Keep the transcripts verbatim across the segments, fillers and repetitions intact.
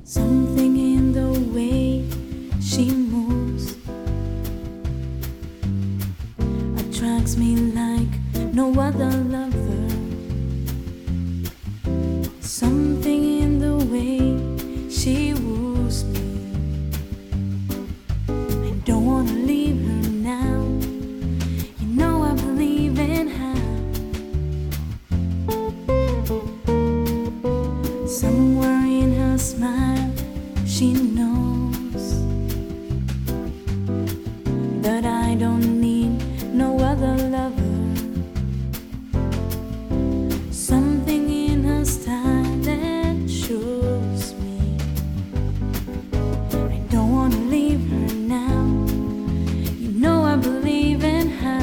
Something in the way she moves attracts me like no other lover. Something in the way she woos me. I don't wanna leave her now. You know I believe in her. Somewhere in her smile she knows that I don't need no other lover. Something in her style that shows me I don't wanna leave her now. You know I believe in her.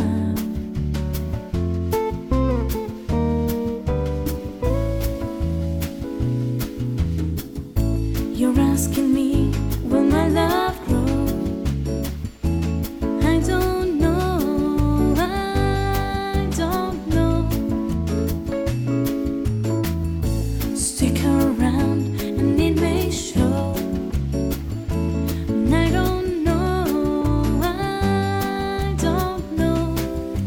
You're asking me, will my love grow? I don't know, I don't know. Stick around and it may show. And I don't know, I don't know.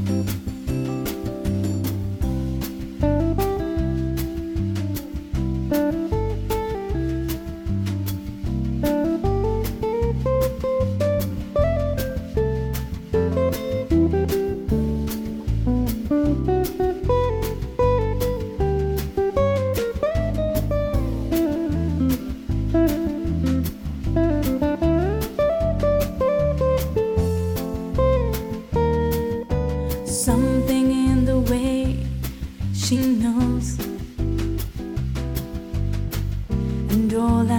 Something in the way she knows, and all I